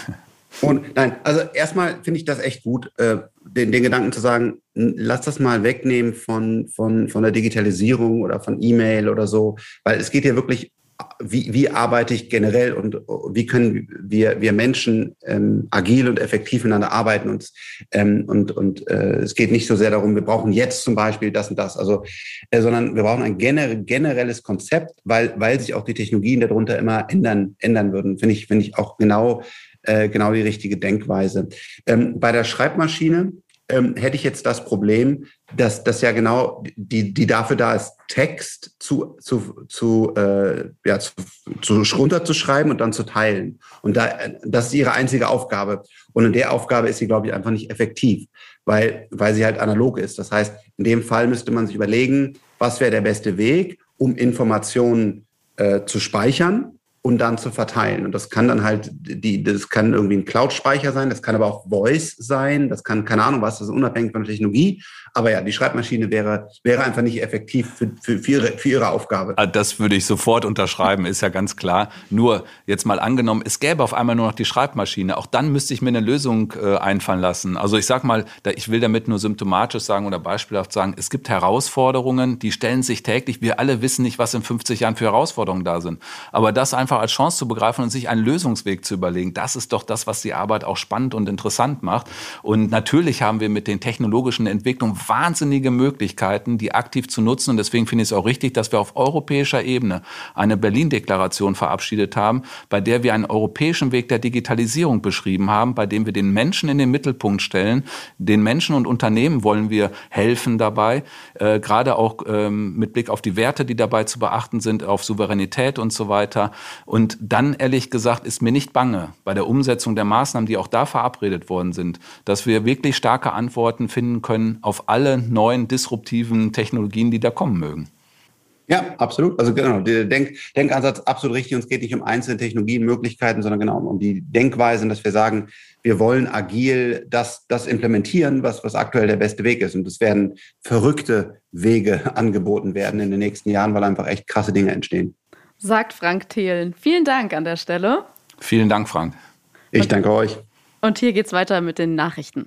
Und nein, also erstmal finde ich das echt gut, äh, den, den Gedanken zu sagen, lass das mal wegnehmen von, von, von der Digitalisierung oder von E-Mail oder so, weil es geht ja wirklich, wie, wie arbeite ich generell und wie können wir, wir Menschen ähm, agil und effektiv miteinander arbeiten und, ähm, und, und äh, es geht nicht so sehr darum, wir brauchen jetzt zum Beispiel das und das, also, äh, sondern wir brauchen ein gener- generelles Konzept, weil, weil sich auch die Technologien darunter immer ändern, ändern würden, finde ich, finde ich auch genau Äh, genau die richtige Denkweise. Ähm, bei der Schreibmaschine ähm, hätte ich jetzt das Problem, dass das ja genau die, die dafür da ist, Text zu, zu, zu, äh, ja, zu, zu runterzuschreiben und dann zu teilen. Und da, das ist ihre einzige Aufgabe. Und in der Aufgabe ist sie, glaube ich, einfach nicht effektiv, weil, weil sie halt analog ist. Das heißt, in dem Fall müsste man sich überlegen, was wäre der beste Weg, um Informationen äh, zu speichern und dann zu verteilen. Und das kann dann halt, die, das kann irgendwie ein Cloud-Speicher sein, das kann aber auch Voice sein, das kann, keine Ahnung was, das ist unabhängig von der Technologie. Aber ja, die Schreibmaschine wäre, wäre einfach nicht effektiv für, für, für, ihre, für ihre Aufgabe. Das würde ich sofort unterschreiben, ist ja ganz klar. Nur jetzt mal angenommen, es gäbe auf einmal nur noch die Schreibmaschine. Auch dann müsste ich mir eine Lösung äh, einfallen lassen. Also ich sag mal, ich will damit nur symptomatisch sagen oder beispielhaft sagen, es gibt Herausforderungen, die stellen sich täglich. Wir alle wissen nicht, was in fünfzig Jahren für Herausforderungen da sind. Aber das einfach als Chance zu begreifen und sich einen Lösungsweg zu überlegen, das ist doch das, was die Arbeit auch spannend und interessant macht. Und natürlich haben wir mit den technologischen Entwicklungen wahnsinnige Möglichkeiten, die aktiv zu nutzen. Und deswegen finde ich es auch richtig, dass wir auf europäischer Ebene eine Berlin-Deklaration verabschiedet haben, bei der wir einen europäischen Weg der Digitalisierung beschrieben haben, bei dem wir den Menschen in den Mittelpunkt stellen. Den Menschen und Unternehmen wollen wir helfen dabei, äh, gerade auch ähm, mit Blick auf die Werte, die dabei zu beachten sind, auf Souveränität und so weiter. Und dann, ehrlich gesagt, ist mir nicht bange bei der Umsetzung der Maßnahmen, die auch da verabredet worden sind, dass wir wirklich starke Antworten finden können auf alle neuen disruptiven Technologien, die da kommen mögen. Ja, absolut. Also genau, der Denk, Denkansatz absolut richtig. Und es geht nicht um einzelne Technologien, Möglichkeiten, sondern genau um die Denkweisen, dass wir sagen, wir wollen agil das, das implementieren, was, was aktuell der beste Weg ist. Und es werden verrückte Wege angeboten werden in den nächsten Jahren, weil einfach echt krasse Dinge entstehen. Sagt Frank Thelen. Vielen Dank an der Stelle. Vielen Dank, Frank. Ich danke euch. Und hier geht's weiter mit den Nachrichten.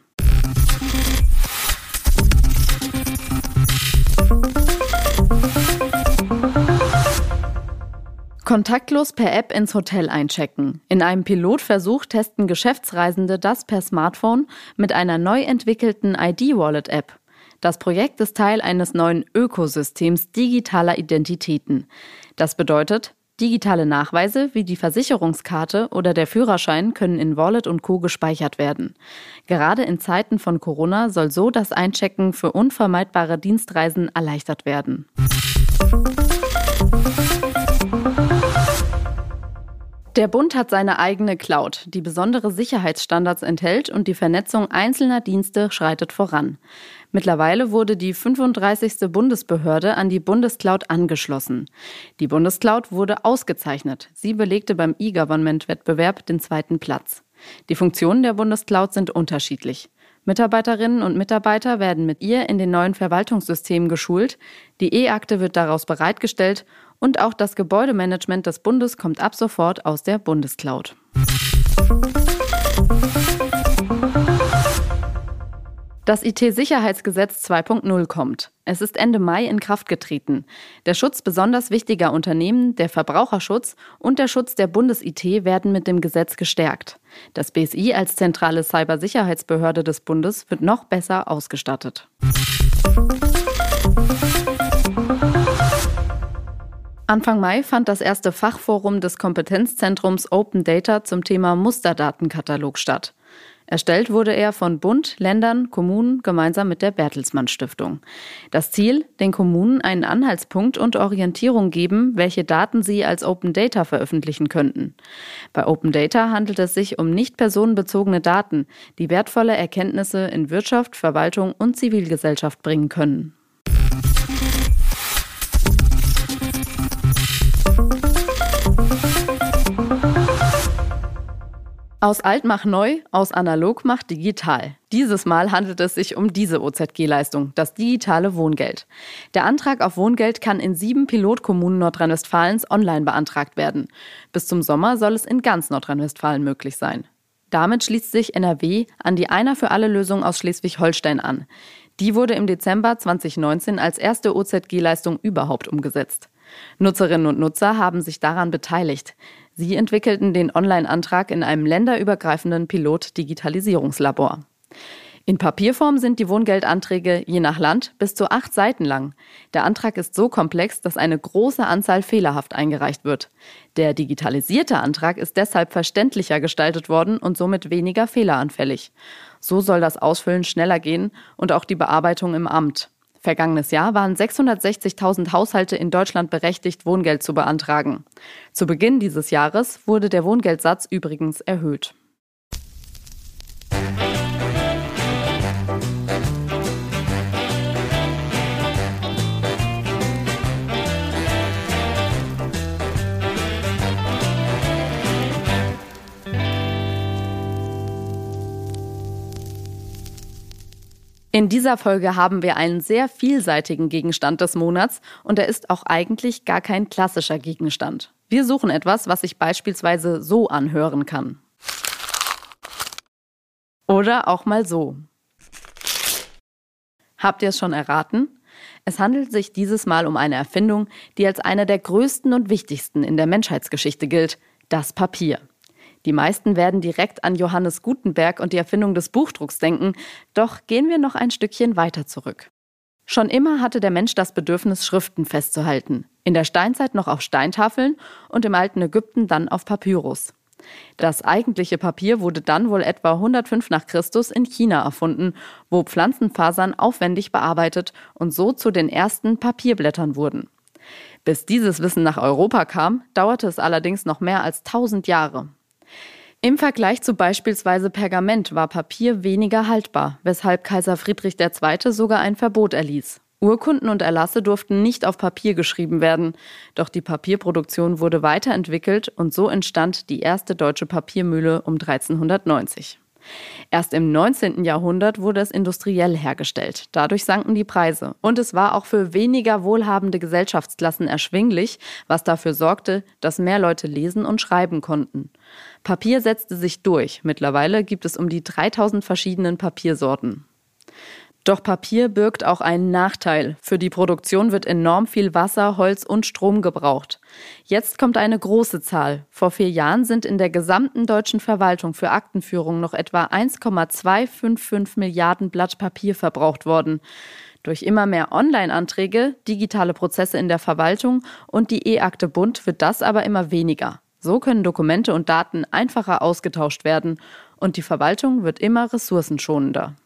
Kontaktlos per App ins Hotel einchecken. In einem Pilotversuch testen Geschäftsreisende das per Smartphone mit einer neu entwickelten I D-Wallet-App. Das Projekt ist Teil eines neuen Ökosystems digitaler Identitäten. Das bedeutet, Digitale Nachweise wie die Versicherungskarte oder der Führerschein können in Wallet und Co. gespeichert werden. Gerade in Zeiten von Corona soll so das Einchecken für unvermeidbare Dienstreisen erleichtert werden. Der Bund hat seine eigene Cloud, die besondere Sicherheitsstandards enthält und die Vernetzung einzelner Dienste schreitet voran. Mittlerweile wurde die fünfunddreißigste Bundesbehörde an die Bundescloud angeschlossen. Die Bundescloud wurde ausgezeichnet. Sie belegte beim E-Government-Wettbewerb den zweiten Platz. Die Funktionen der Bundescloud sind unterschiedlich. Mitarbeiterinnen und Mitarbeiter werden mit ihr in den neuen Verwaltungssystemen geschult, die E-Akte wird daraus bereitgestellt und auch das Gebäudemanagement des Bundes kommt ab sofort aus der Bundescloud. Das I T-Sicherheitsgesetz zwei Punkt null kommt. Es ist Ende Mai in Kraft getreten. Der Schutz besonders wichtiger Unternehmen, der Verbraucherschutz und der Schutz der Bundes-I T werden mit dem Gesetz gestärkt. Das B S I als zentrale Cybersicherheitsbehörde des Bundes wird noch besser ausgestattet. Anfang Mai fand das erste Fachforum des Kompetenzzentrums Open Data zum Thema Musterdatenkatalog statt. Erstellt wurde er von Bund, Ländern, Kommunen gemeinsam mit der Bertelsmann Stiftung. Das Ziel, den Kommunen einen Anhaltspunkt und Orientierung geben, welche Daten sie als Open Data veröffentlichen könnten. Bei Open Data handelt es sich um nicht personenbezogene Daten, die wertvolle Erkenntnisse in Wirtschaft, Verwaltung und Zivilgesellschaft bringen können. Aus alt mach neu, aus analog mach digital. Dieses Mal handelt es sich um diese O Z G-Leistung, das digitale Wohngeld. Der Antrag auf Wohngeld kann in sieben Pilotkommunen Nordrhein-Westfalens online beantragt werden. Bis zum Sommer soll es in ganz Nordrhein-Westfalen möglich sein. Damit schließt sich N R W an die Einer-für-alle-Lösung aus Schleswig-Holstein an. Die wurde im Dezember zweitausendneunzehn als erste O Z G-Leistung überhaupt umgesetzt. Nutzerinnen und Nutzer haben sich daran beteiligt. Sie entwickelten den Online-Antrag in einem länderübergreifenden Pilot-Digitalisierungslabor. In Papierform sind die Wohngeldanträge je nach Land bis zu acht Seiten lang. Der Antrag ist so komplex, dass eine große Anzahl fehlerhaft eingereicht wird. Der digitalisierte Antrag ist deshalb verständlicher gestaltet worden und somit weniger fehleranfällig. So soll das Ausfüllen schneller gehen und auch die Bearbeitung im Amt. Vergangenes Jahr waren sechshundertsechzigtausend Haushalte in Deutschland berechtigt, Wohngeld zu beantragen. Zu Beginn dieses Jahres wurde der Wohngeldsatz übrigens erhöht. In dieser Folge haben wir einen sehr vielseitigen Gegenstand des Monats und er ist auch eigentlich gar kein klassischer Gegenstand. Wir suchen etwas, was sich beispielsweise so anhören kann. Oder auch mal so. Habt ihr es schon erraten? Es handelt sich dieses Mal um eine Erfindung, die als eine der größten und wichtigsten in der Menschheitsgeschichte gilt: das Papier. Die meisten werden direkt an Johannes Gutenberg und die Erfindung des Buchdrucks denken, doch gehen wir noch ein Stückchen weiter zurück. Schon immer hatte der Mensch das Bedürfnis, Schriften festzuhalten. In der Steinzeit noch auf Steintafeln und im alten Ägypten dann auf Papyrus. Das eigentliche Papier wurde dann wohl etwa hundertfünf nach Christus in China erfunden, wo Pflanzenfasern aufwendig bearbeitet und so zu den ersten Papierblättern wurden. Bis dieses Wissen nach Europa kam, dauerte es allerdings noch mehr als tausend Jahre. Im Vergleich zu beispielsweise Pergament war Papier weniger haltbar, weshalb Kaiser Friedrich der Zweite sogar ein Verbot erließ. Urkunden und Erlasse durften nicht auf Papier geschrieben werden, doch die Papierproduktion wurde weiterentwickelt und so entstand die erste deutsche Papiermühle um dreizehnhundertneunzig. Erst im neunzehnten Jahrhundert wurde es industriell hergestellt. Dadurch sanken die Preise. Und es war auch für weniger wohlhabende Gesellschaftsklassen erschwinglich, was dafür sorgte, dass mehr Leute lesen und schreiben konnten. Papier setzte sich durch. Mittlerweile gibt es um die dreitausend verschiedenen Papiersorten. Doch Papier birgt auch einen Nachteil. Für die Produktion wird enorm viel Wasser, Holz und Strom gebraucht. Jetzt kommt eine große Zahl. Vor vier Jahren sind in der gesamten deutschen Verwaltung für Aktenführung noch etwa eins Komma zweihundertfünfundfünfzig Milliarden Blatt Papier verbraucht worden. Durch immer mehr Online-Anträge, digitale Prozesse in der Verwaltung und die E-Akte Bund wird das aber immer weniger. So können Dokumente und Daten einfacher ausgetauscht werden und die Verwaltung wird immer ressourcenschonender.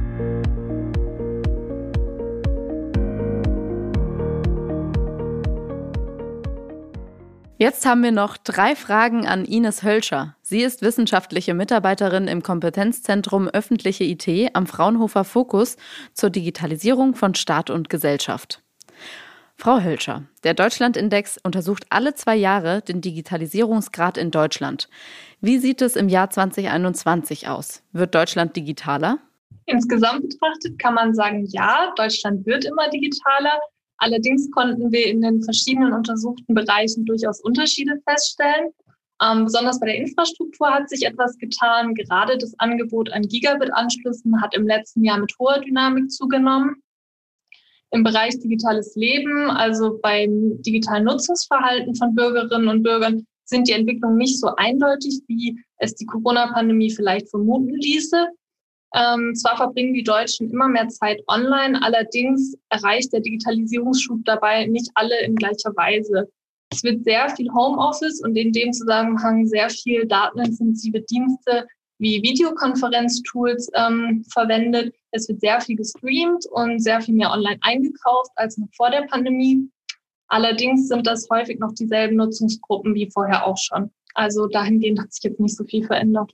Jetzt haben wir noch drei Fragen an Ines Hölscher. Sie ist wissenschaftliche Mitarbeiterin im Kompetenzzentrum Öffentliche I T am Fraunhofer Fokus zur Digitalisierung von Staat und Gesellschaft. Frau Hölscher, der Deutschlandindex untersucht alle zwei Jahre den Digitalisierungsgrad in Deutschland. Wie sieht es im Jahr zwanzig einundzwanzig aus? Wird Deutschland digitaler? Insgesamt betrachtet kann man sagen, ja, Deutschland wird immer digitaler. Allerdings konnten wir in den verschiedenen untersuchten Bereichen durchaus Unterschiede feststellen. Ähm, besonders bei der Infrastruktur hat sich etwas getan. Gerade das Angebot an Gigabit-Anschlüssen hat im letzten Jahr mit hoher Dynamik zugenommen. Im Bereich digitales Leben, also beim digitalen Nutzungsverhalten von Bürgerinnen und Bürgern, sind die Entwicklungen nicht so eindeutig, wie es die Corona-Pandemie vielleicht vermuten ließe. Ähm, zwar verbringen die Deutschen immer mehr Zeit online, allerdings erreicht der Digitalisierungsschub dabei nicht alle in gleicher Weise. Es wird sehr viel Homeoffice und in dem Zusammenhang sehr viel datenintensive Dienste wie Videokonferenztools ähm, verwendet. Es wird sehr viel gestreamt und sehr viel mehr online eingekauft als noch vor der Pandemie. Allerdings sind das häufig noch dieselben Nutzungsgruppen wie vorher auch schon. Also dahingehend hat sich jetzt nicht so viel verändert.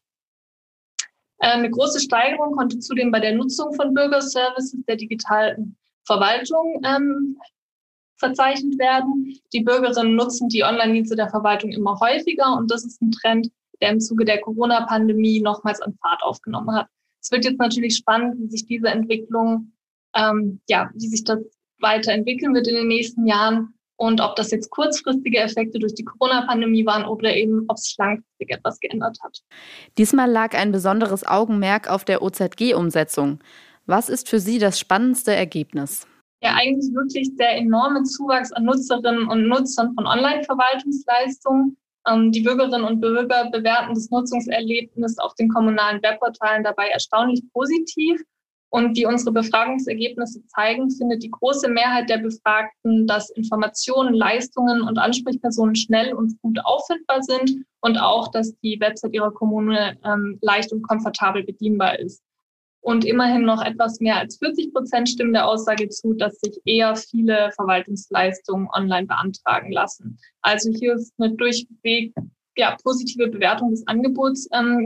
Eine große Steigerung konnte zudem bei der Nutzung von Bürgerservices der digitalen Verwaltung ähm, verzeichnet werden. Die Bürgerinnen nutzen die Online-Dienste der Verwaltung immer häufiger und das ist ein Trend, der im Zuge der Corona-Pandemie nochmals an Fahrt aufgenommen hat. Es wird jetzt natürlich spannend, wie sich diese Entwicklung, ähm, ja, wie sich das weiterentwickeln wird in den nächsten Jahren und ob das jetzt kurzfristige Effekte durch die Corona-Pandemie waren oder eben, ob sich langfristig etwas geändert hat. Diesmal lag ein besonderes Augenmerk auf der O Z G-Umsetzung. Was ist für Sie das spannendste Ergebnis? Ja, eigentlich wirklich der enorme Zuwachs an Nutzerinnen und Nutzern von Online-Verwaltungsleistungen. Ähm, die Bürgerinnen und Bürger bewerten das Nutzungserlebnis auf den kommunalen Webportalen dabei erstaunlich positiv. Und wie unsere Befragungsergebnisse zeigen, findet die große Mehrheit der Befragten, dass Informationen, Leistungen und Ansprechpersonen schnell und gut auffindbar sind und auch, dass die Website ihrer Kommune ähm, leicht und komfortabel bedienbar ist. Und immerhin noch etwas mehr als vierzig Prozent stimmen der Aussage zu, dass sich eher viele Verwaltungsleistungen online beantragen lassen. Also hier ist eine durchweg ja, positive Bewertung des Angebots, ähm,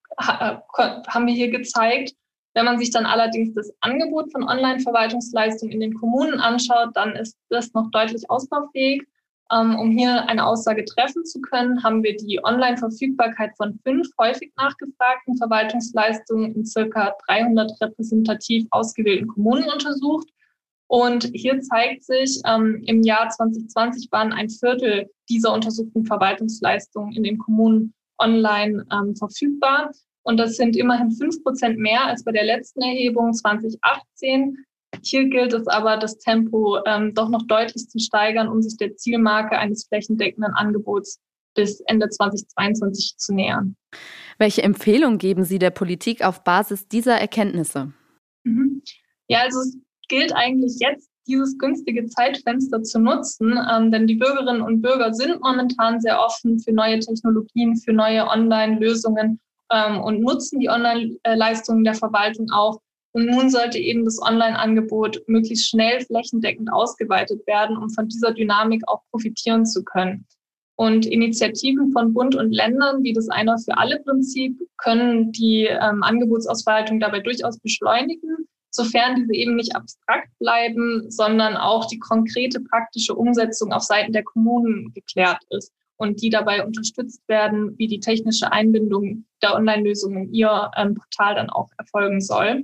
ha, haben wir hier gezeigt. Wenn man sich dann allerdings das Angebot von Online-Verwaltungsleistungen in den Kommunen anschaut, dann ist das noch deutlich ausbaufähig. Um hier eine Aussage treffen zu können, haben wir die Online-Verfügbarkeit von fünf häufig nachgefragten Verwaltungsleistungen in circa dreihundert repräsentativ ausgewählten Kommunen untersucht. Und hier zeigt sich, ähm, im Jahr zwanzig zwanzig waren ein Viertel dieser untersuchten Verwaltungsleistungen in den Kommunen online ähm, verfügbar. Und das sind immerhin fünf Prozent mehr als bei der letzten Erhebung zwanzig achtzehn. Hier gilt es aber, das Tempo ähm, doch noch deutlich zu steigern, um sich der Zielmarke eines flächendeckenden Angebots bis Ende zwanzig zweiundzwanzig zu nähern. Welche Empfehlung geben Sie der Politik auf Basis dieser Erkenntnisse? Mhm. Ja, also es gilt eigentlich jetzt, dieses günstige Zeitfenster zu nutzen, ähm, denn die Bürgerinnen und Bürger sind momentan sehr offen für neue Technologien, für neue Online-Lösungen ähm, und nutzen die Online-Leistungen der Verwaltung auch. Und nun sollte eben das Online-Angebot möglichst schnell flächendeckend ausgeweitet werden, um von dieser Dynamik auch profitieren zu können. Und Initiativen von Bund und Ländern wie das Einer für alle Prinzip können die ähm, Angebotsausweitung dabei durchaus beschleunigen, sofern diese eben nicht abstrakt bleiben, sondern auch die konkrete praktische Umsetzung auf Seiten der Kommunen geklärt ist und die dabei unterstützt werden, wie die technische Einbindung der Online-Lösungen in ihr ähm, Portal dann auch erfolgen soll.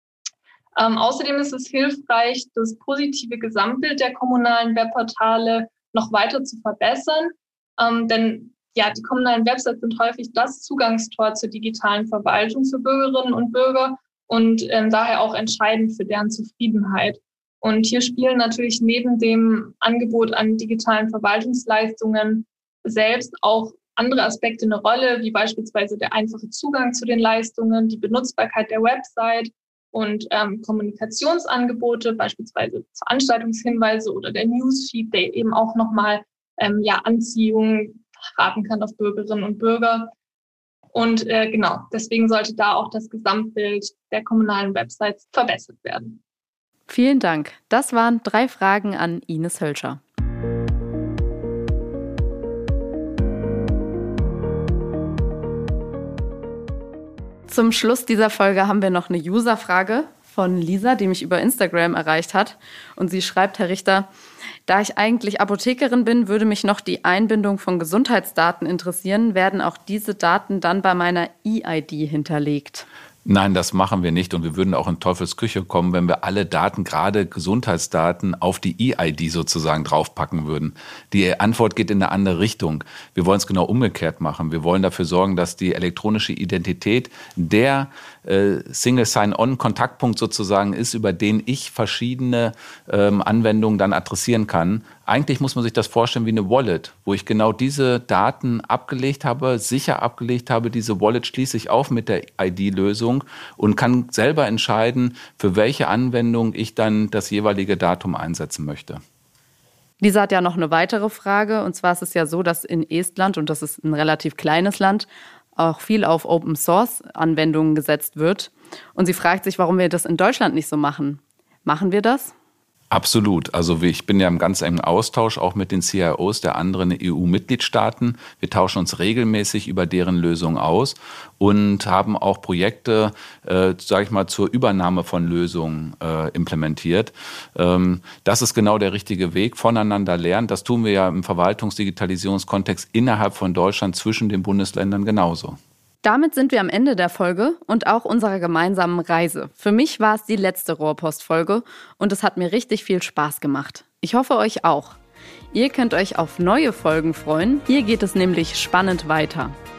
Ähm, außerdem ist es hilfreich, das positive Gesamtbild der kommunalen Webportale noch weiter zu verbessern. Ähm, denn ja, die kommunalen Websites sind häufig das Zugangstor zur digitalen Verwaltung für Bürgerinnen und Bürger und ähm, daher auch entscheidend für deren Zufriedenheit. Und hier spielen natürlich neben dem Angebot an digitalen Verwaltungsleistungen selbst auch andere Aspekte eine Rolle, wie beispielsweise der einfache Zugang zu den Leistungen, die Benutzbarkeit der Website Und ähm, Kommunikationsangebote, beispielsweise Veranstaltungshinweise oder der Newsfeed, der eben auch nochmal ähm, ja, Anziehung raten kann auf Bürgerinnen und Bürger. Und äh, genau, deswegen sollte da auch das Gesamtbild der kommunalen Websites verbessert werden. Vielen Dank. Das waren drei Fragen an Ines Hölscher. Zum Schluss dieser Folge haben wir noch eine Userfrage von Lisa, die mich über Instagram erreicht hat. Und sie schreibt, Herr Richter, da ich eigentlich Apothekerin bin, würde mich noch die Einbindung von Gesundheitsdaten interessieren. Werden auch diese Daten dann bei meiner E I D hinterlegt? Nein, das machen wir nicht und wir würden auch in Teufels Küche kommen, wenn wir alle Daten, gerade Gesundheitsdaten, auf die E I D sozusagen draufpacken würden. Die Antwort geht in eine andere Richtung. Wir wollen es genau umgekehrt machen. Wir wollen dafür sorgen, dass die elektronische Identität der äh, Single Sign-On-Kontaktpunkt sozusagen ist, über den ich verschiedene ähm, Anwendungen dann adressieren kann. Eigentlich muss man sich das vorstellen wie eine Wallet, wo ich genau diese Daten abgelegt habe, sicher abgelegt habe. Diese Wallet schließe ich auf mit der I D-Lösung und kann selber entscheiden, für welche Anwendung ich dann das jeweilige Datum einsetzen möchte. Lisa hat ja noch eine weitere Frage. Und zwar ist es ja so, dass in Estland, und das ist ein relativ kleines Land, auch viel auf Open-Source-Anwendungen gesetzt wird. Und sie fragt sich, warum wir das in Deutschland nicht so machen. Machen wir das? Absolut. Also ich bin ja im ganz engen Austausch auch mit den C I Os der anderen E U-Mitgliedstaaten. Wir tauschen uns regelmäßig über deren Lösungen aus und haben auch Projekte, äh, sage ich mal, zur Übernahme von Lösungen äh, implementiert. Ähm, das ist genau der richtige Weg, voneinander lernen. Das tun wir ja im Verwaltungsdigitalisierungskontext innerhalb von Deutschland zwischen den Bundesländern genauso. Damit sind wir am Ende der Folge und auch unserer gemeinsamen Reise. Für mich war es die letzte Rohrpost-Folge und es hat mir richtig viel Spaß gemacht. Ich hoffe, euch auch. Ihr könnt euch auf neue Folgen freuen. Hier geht es nämlich spannend weiter.